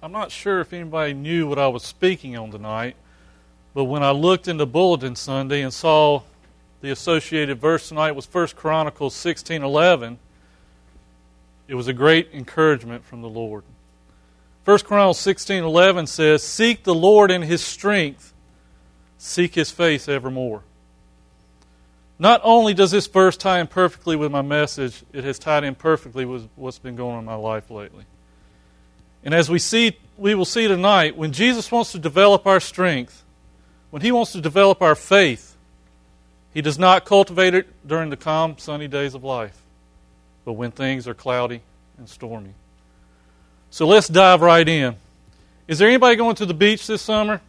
I'm not sure if anybody knew what I was speaking on tonight, but when I looked in the bulletin Sunday and saw the associated verse tonight was 1 Chronicles 16:11, it was a great encouragement from the Lord. 1 Chronicles 16:11 says, "Seek the Lord in His strength, seek His face evermore." Not only does this verse tie in perfectly with my message, it has tied in perfectly with what's been going on in my life lately. And as we will see tonight, when Jesus wants to develop our strength, when He wants to develop our faith, He does not cultivate it during the calm, sunny days of life, but when things are cloudy and stormy. So let's dive right in. Is there anybody going to the beach this summer?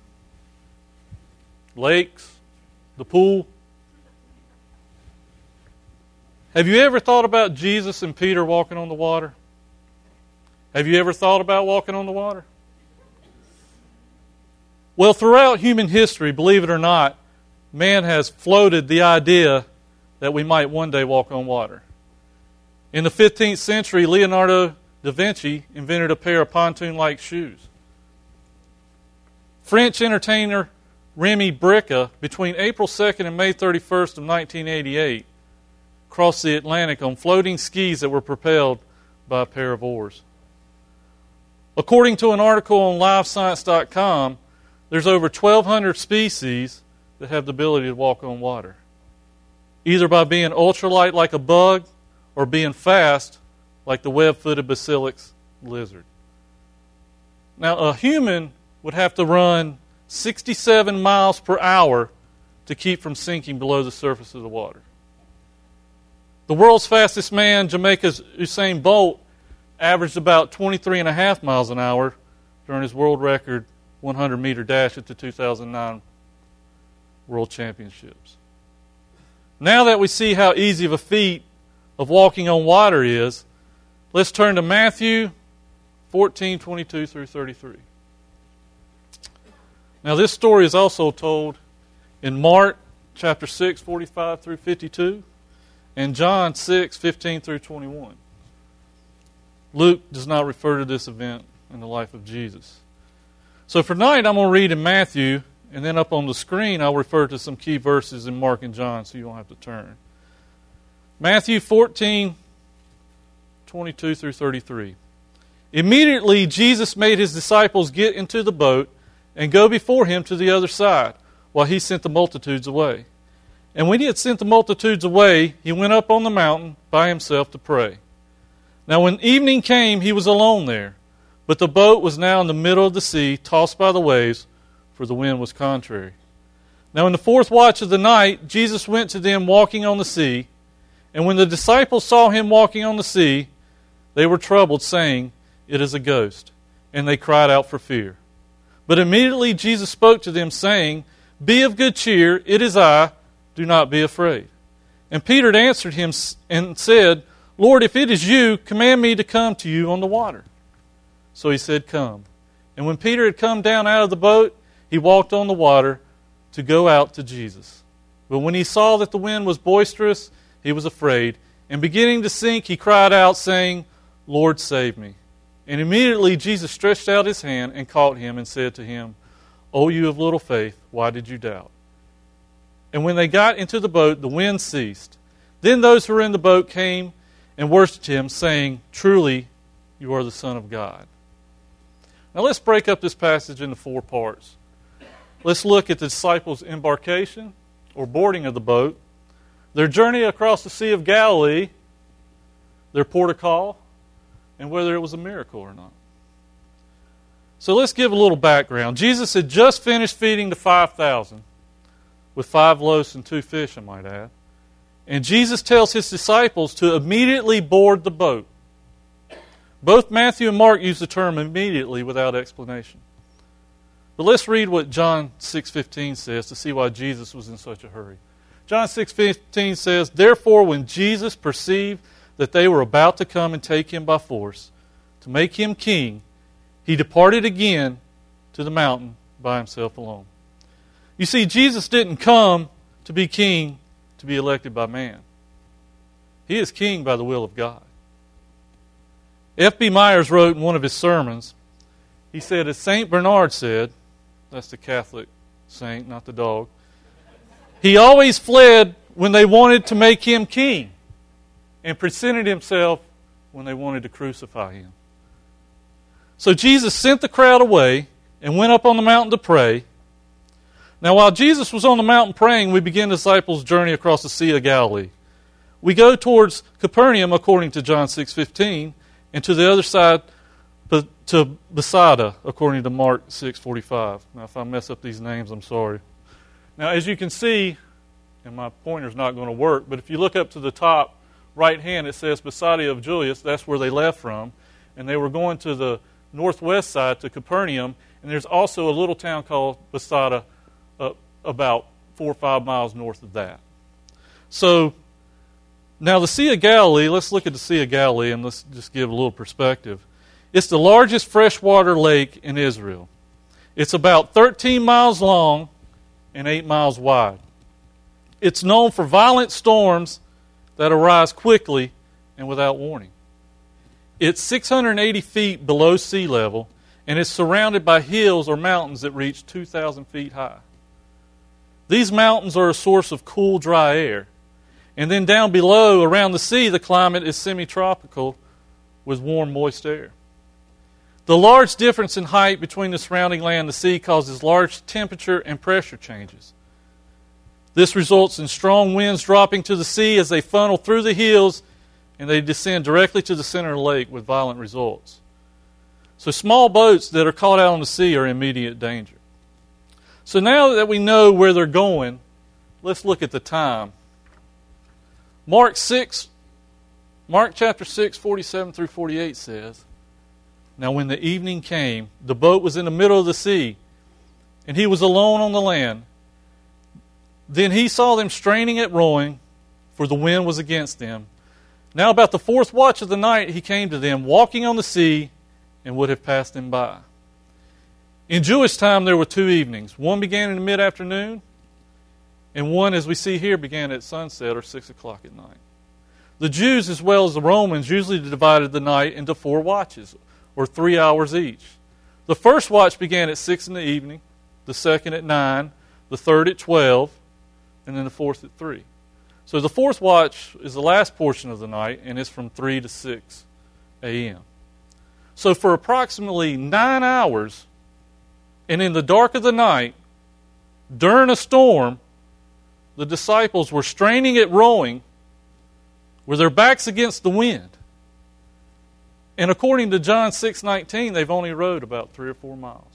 Lakes? The pool? Have you ever thought about Jesus and Peter walking on the water? Have you ever thought about walking on the water? Well, throughout human history, believe it or not, man has floated the idea that we might one day walk on water. In the 15th century, Leonardo da Vinci invented a pair of pontoon-like shoes. French entertainer Remy Bricka, between April 2nd and May 31st of 1988, crossed the Atlantic on floating skis that were propelled by a pair of oars. According to an article on LiveScience.com, there's over 1,200 species that have the ability to walk on water, either by being ultralight like a bug or being fast like the web-footed Basilex lizard. Now, a human would have to run 67 miles per hour to keep from sinking below the surface of the water. The world's fastest man, Jamaica's Usain Bolt, averaged about 23.5 miles an hour during his world record 100-meter dash at the 2009 World Championships. Now that we see how easy of a feat of walking on water is, let's turn to Matthew 14:22 through 33. Now this story is also told in Mark chapter 6, 45 through 52, and John 6, 15 through 21. Luke does not refer to this event in the life of Jesus. So for tonight, I'm going to read in Matthew, and then up on the screen, I'll refer to some key verses in Mark and John, so you don't have to turn. Matthew 14, 22 through 33. Immediately, Jesus made His disciples get into the boat and go before Him to the other side, while He sent the multitudes away. And when He had sent the multitudes away, He went up on the mountain by Himself to pray. Now when evening came, He was alone there, but the boat was now in the middle of the sea, tossed by the waves, for the wind was contrary. Now in the fourth watch of the night, Jesus went to them walking on the sea, and when the disciples saw Him walking on the sea, they were troubled, saying, "It is a ghost," and they cried out for fear. But immediately Jesus spoke to them, saying, "Be of good cheer, it is I, do not be afraid." And Peter answered Him and said, "Lord, if it is you, command me to come to you on the water." So He said, "Come." And when Peter had come down out of the boat, he walked on the water to go out to Jesus. But when he saw that the wind was boisterous, he was afraid, and beginning to sink, he cried out, saying, "Lord, save me." And immediately Jesus stretched out His hand and caught him and said to him, "O you of little faith, why did you doubt?" And when they got into the boat, the wind ceased. Then those who were in the boat came and worshipped Him, saying, "Truly, you are the Son of God." Now let's break up this passage into 4 parts. Let's look at the disciples' embarkation, or boarding of the boat, their journey across the Sea of Galilee, their port of call, and whether it was a miracle or not. So let's give a little background. Jesus had just finished feeding the 5,000 with 5 loaves and 2 fish, I might add. And Jesus tells His disciples to immediately board the boat. Both Matthew and Mark use the term immediately without explanation. But let's read what John 6:15 says to see why Jesus was in such a hurry. John 6:15 says, "Therefore when Jesus perceived that they were about to come and take Him by force, to make Him king, He departed again to the mountain by Himself alone." You see, Jesus didn't come to be king to be elected by man. He is king by the will of God. F.B. Myers wrote in one of his sermons, He said, as St. Bernard said, that's the Catholic saint, not the dog, he always fled when they wanted to make him king and presented himself when they wanted to crucify him. So Jesus sent the crowd away and went up on the mountain to pray. Now, while Jesus was on the mountain praying, we begin the disciples' journey across the Sea of Galilee. We go towards Capernaum, according to John 6:15, and to the other side, to Bethsaida, according to Mark 6:45. Now, if I mess up these names, I'm sorry. Now, as you can see, and my pointer's not going to work, but if you look up to the top right hand, it says Bethsaida of Julius. That's where they left from. And they were going to the northwest side, to Capernaum. And there's also a little town called Bethsaida about 4 or 5 miles north of that. So, now the Sea of Galilee, let's look at the Sea of Galilee and let's just give a little perspective. It's the largest freshwater lake in Israel. It's about 13 miles long and 8 miles wide. It's known for violent storms that arise quickly and without warning. It's 680 feet below sea level, and it's surrounded by hills or mountains that reach 2,000 feet high. These mountains are a source of cool, dry air. And then down below, around the sea, the climate is semi-tropical with warm, moist air. The large difference in height between the surrounding land and the sea causes large temperature and pressure changes. This results in strong winds dropping to the sea as they funnel through the hills and they descend directly to the center of the lake with violent results. So small boats that are caught out on the sea are in immediate danger. So now that we know where they're going, let's look at the time. Mark chapter 6, 47 through 48 says, now when the evening came, the boat was in the middle of the sea, and he was alone on the land. Then he saw them straining at rowing, for the wind was against them. Now about the 4th watch of the night he came to them, walking on the sea, and would have passed them by. In Jewish time there were 2 evenings. One began in the mid-afternoon, and one, as we see here, began at sunset or 6 o'clock at night. The Jews, as well as the Romans, usually divided the night into 4 watches, or 3 hours each. The first watch began at 6 in the evening, the second at 9, the third at 12, and then the fourth at 3. So the 4th watch is the last portion of the night, and it's from 3 to 6 a.m. So for approximately 9 hours, and in the dark of the night, during a storm, the disciples were straining at rowing with their backs against the wind. And according to John 6:19, they've only rowed about 3 or 4 miles.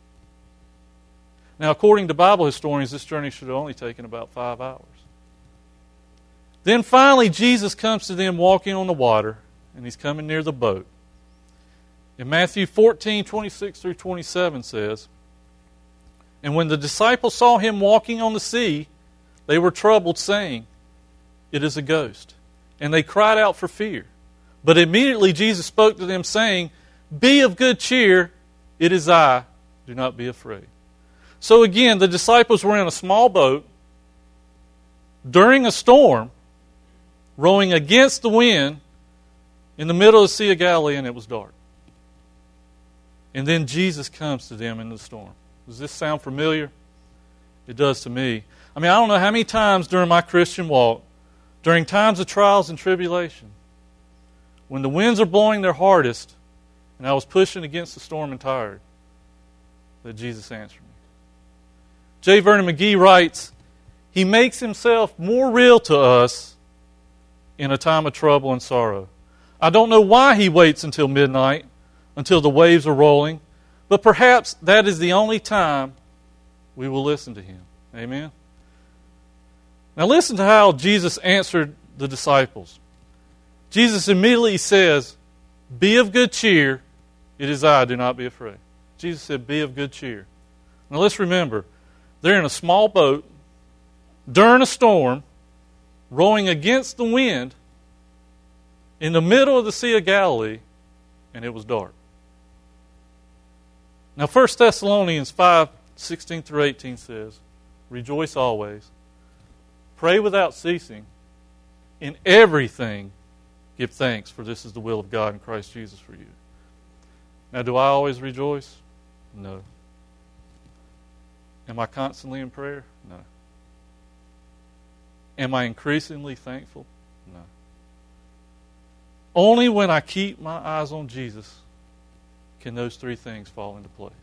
Now, according to Bible historians, this journey should have only taken about 5 hours. Then finally, Jesus comes to them walking on the water, and he's coming near the boat. In Matthew 14, 26 through 27 says, and when the disciples saw him walking on the sea, they were troubled, saying, it is a ghost. And they cried out for fear. But immediately Jesus spoke to them, saying, be of good cheer, it is I, do not be afraid. So again, the disciples were in a small boat during a storm, rowing against the wind in the middle of the Sea of Galilee, and it was dark. And then Jesus comes to them in the storm. Does this sound familiar? It does to me. I mean, I don't know how many times during my Christian walk, during times of trials and tribulation, when the winds are blowing their hardest, and I was pushing against the storm and tired, that Jesus answered me. J. Vernon McGee writes, he makes himself more real to us in a time of trouble and sorrow. I don't know why he waits until midnight, until the waves are rolling, but perhaps that is the only time we will listen to him. Amen? Now listen to how Jesus answered the disciples. Jesus immediately says, be of good cheer, it is I, do not be afraid. Jesus said, be of good cheer. Now let's remember, they're in a small boat, during a storm, rowing against the wind, in the middle of the Sea of Galilee, and it was dark. Now 1 Thessalonians 5, 16 through 18 says, rejoice always, pray without ceasing, in everything give thanks, for this is the will of God in Christ Jesus for you. Now, do I always rejoice? No. Am I constantly in prayer? No. Am I increasingly thankful? No. Only when I keep my eyes on Jesus can those three things fall into place.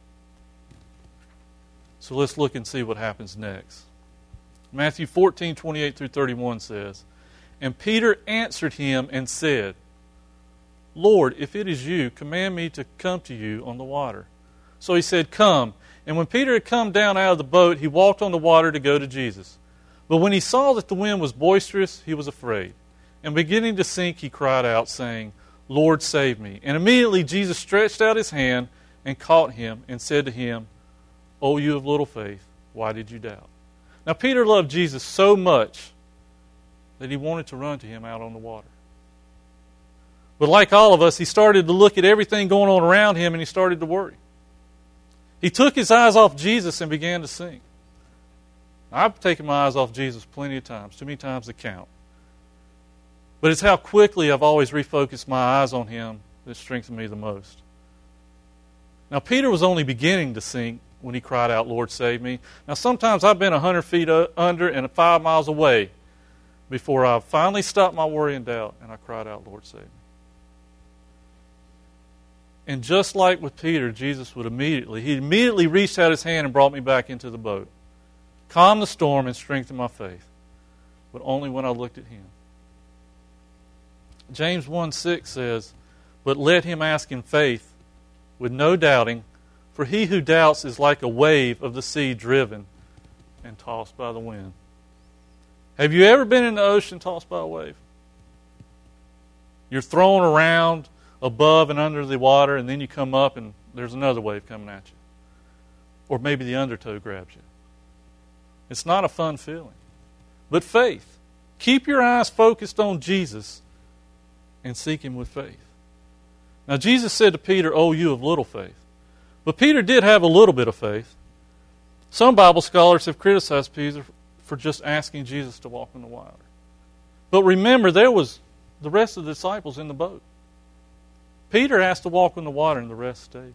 So let's look and see what happens next. Matthew 14:28 through 31 says, "And Peter answered him and said, Lord, if it is you, command me to come to you on the water. So he said, Come. And when Peter had come down out of the boat, he walked on the water to go to Jesus. But when he saw that the wind was boisterous, he was afraid. And beginning to sink, he cried out, saying, Lord, save me. And immediately Jesus stretched out his hand and caught him and said to him, O you of little faith, why did you doubt? Now Peter loved Jesus so much that he wanted to run to him out on the water. But like all of us, he started to look at everything going on around him and he started to worry. He took his eyes off Jesus and began to sink. I've taken my eyes off Jesus plenty of times, too many times to count. But it's how quickly I've always refocused my eyes on him that strengthened me the most. Now Peter was only beginning to sink when he cried out, Lord, save me. Now sometimes I've been 100 feet under and 5 miles away before I finally stopped my worry and doubt and I cried out, Lord, save me. And just like with Peter, Jesus would immediately reached out his hand and brought me back into the boat. Calmed the storm and strengthened my faith. But only when I looked at him. James 1:6 says, But let him ask in faith, with no doubting, for he who doubts is like a wave of the sea driven and tossed by the wind. Have you ever been in the ocean tossed by a wave? You're thrown around above and under the water, and then you come up and there's another wave coming at you. Or maybe the undertow grabs you. It's not a fun feeling. But faith. Keep your eyes focused on Jesus and seek him with faith. Now Jesus said to Peter, O you of little faith. But Peter did have a little bit of faith. Some Bible scholars have criticized Peter for just asking Jesus to walk on the water. But remember, there was the rest of the disciples in the boat. Peter asked to walk on the water and the rest stayed.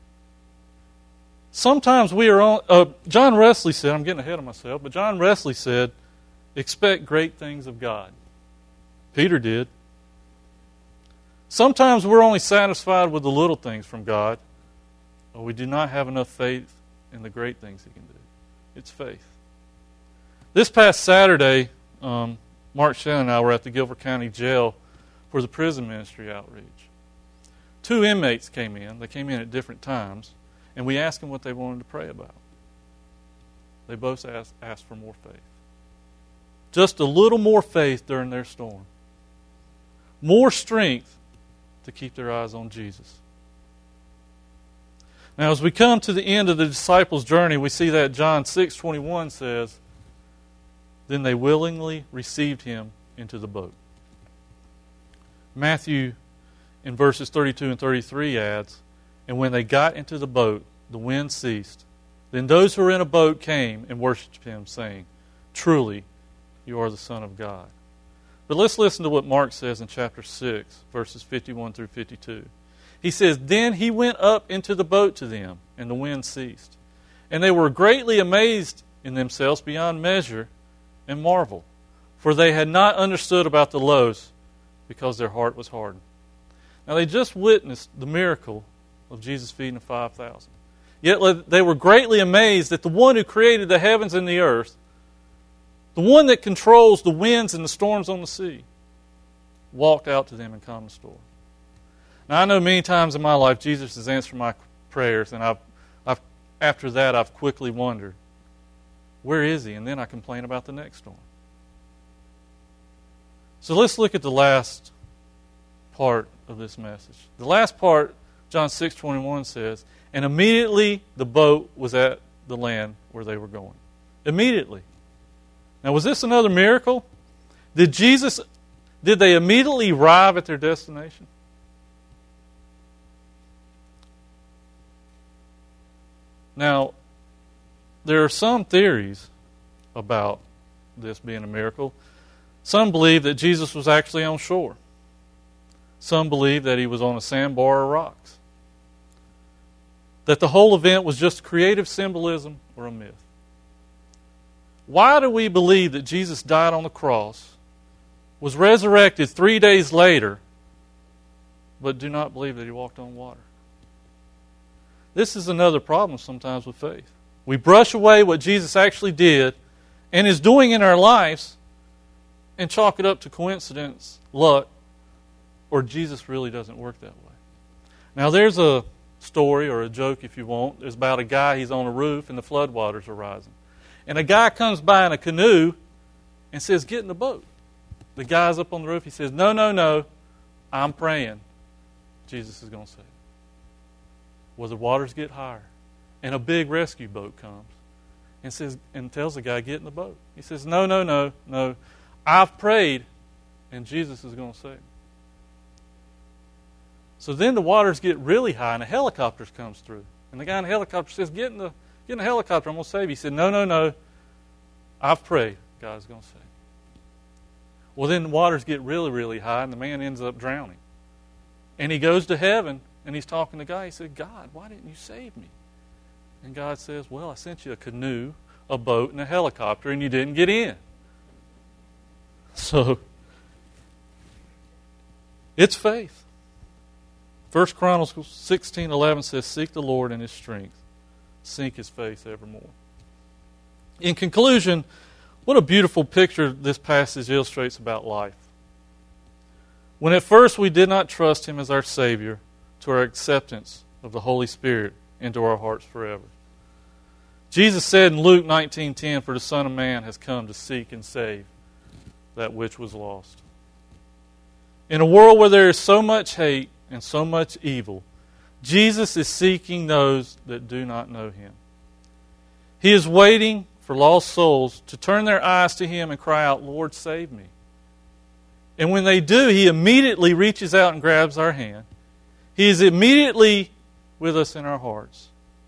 Sometimes we are on... John Wesley said, I'm getting ahead of myself, but John Wesley said, expect great things of God. Peter did. Sometimes we're only satisfied with the little things from God, or we do not have enough faith in the great things he can do. It's faith. This past Saturday, Mark Shannon and I were at the Guilford County Jail for the prison ministry outreach. 2 inmates came in. They came in at different times, and we asked them what they wanted to pray about. They both asked for more faith. Just a little more faith during their storm. More strength to keep their eyes on Jesus. Now, as we come to the end of the disciples' journey, we see that John 6:21 says, Then they willingly received him into the boat. Matthew, in verses 32 and 33, adds, And when they got into the boat, the wind ceased. Then those who were in a boat came and worshipped him, saying, Truly, you are the Son of God. But let's listen to what Mark says in chapter 6, verses 51 through 52. He says, Then he went up into the boat to them, and the wind ceased. And they were greatly amazed in themselves beyond measure and marveled, for they had not understood about the loaves, because their heart was hardened. Now they just witnessed the miracle of Jesus feeding the 5,000. Yet they were greatly amazed that the one who created the heavens and the earth, the one that controls the winds and the storms on the sea, walked out to them and calmed the storm. Now I know many times in my life Jesus has answered my prayers, and after that I've quickly wondered, where is he? And then I complain about the next storm. So let's look at the last part of this message. The last part, John 6:21 says, And immediately the boat was at the land where they were going. Immediately. Now, was this another miracle? Did they immediately arrive at their destination? Now, there are some theories about this being a miracle. Some believe that Jesus was actually on shore. Some believe that he was on a sandbar or rocks. that the whole event was just creative symbolism or a myth? Why do we believe that Jesus died on the cross, was resurrected 3 days later, but do not believe that he walked on water? This is another problem sometimes with faith. We brush away what Jesus actually did and is doing in our lives and chalk it up to coincidence, luck, or Jesus really doesn't work that way. Now there's a story or a joke, if you want. It's about a guy, he's on a roof and the floodwaters are rising. And a guy comes by in a canoe and says, "Get in the boat." The guy's up on the roof. He says, No, I'm praying. Jesus is going to save me. Well, the waters get higher. And a big rescue boat comes and tells the guy, "Get in the boat." He says, No. I've prayed, and Jesus is going to save me. So then the waters get really high, and a helicopter comes through. And the guy in the helicopter says, Get in the helicopter, I'm going to save you. He said, No. I've prayed. God's going to save me. Well, then the waters get really, really high, and the man ends up drowning. And he goes to heaven, and he's talking to God. He said, "God, why didn't you save me?" And God says, "Well, I sent you a canoe, a boat, and a helicopter, and you didn't get in." So, it's faith. 1 Chronicles 16:11 says, "Seek the Lord in His strength. Seek His face evermore." In conclusion, what a beautiful picture this passage illustrates about life. When at first we did not trust Him as our Savior, to our acceptance of the Holy Spirit into our hearts forever. Jesus said in Luke 19:10, "For the Son of Man has come to seek and save that which was lost." In a world where there is so much hate and so much evil, Jesus is seeking those that do not know Him. He is waiting for lost souls to turn their eyes to Him and cry out, "Lord, save me." And when they do, He immediately reaches out and grabs our hand. He is immediately with us in our hearts.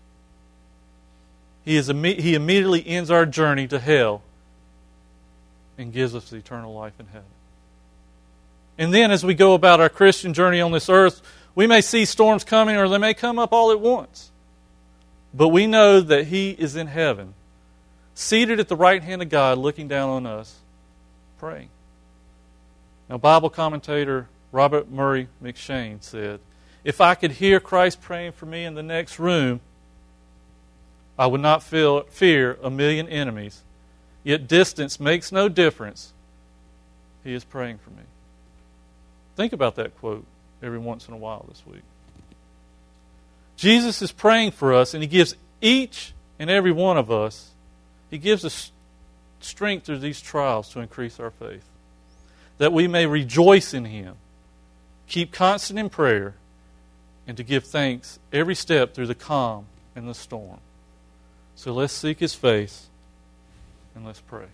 He immediately ends our journey to hell and gives us eternal life in heaven. And then as we go about our Christian journey on this earth, we may see storms coming, or they may come up all at once. But we know that He is in heaven, seated at the right hand of God, looking down on us, praying. Now, Bible commentator Robert Murray McCheyne said, "If I could hear Christ praying for me in the next room, I would not fear a million enemies. Yet distance makes no difference. He is praying for me." Think about that quote every once in a while this week. Jesus is praying for us, and He gives each and every one of us, He gives us strength through these trials to increase our faith, that we may rejoice in Him, keep constant in prayer, and to give thanks every step through the calm and the storm. So let's seek His face and let's pray.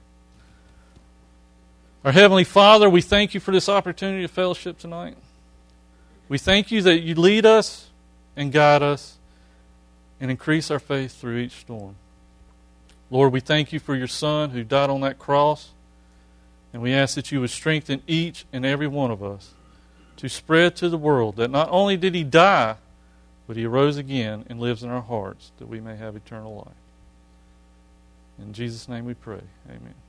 Our Heavenly Father, we thank You for this opportunity to fellowship tonight. We thank You that You lead us and guide us and increase our faith through each storm. Lord, we thank You for Your Son who died on that cross, and we ask that You would strengthen each and every one of us to spread to the world that not only did He die, but He arose again and lives in our hearts, that we may have eternal life. In Jesus' name we pray. Amen.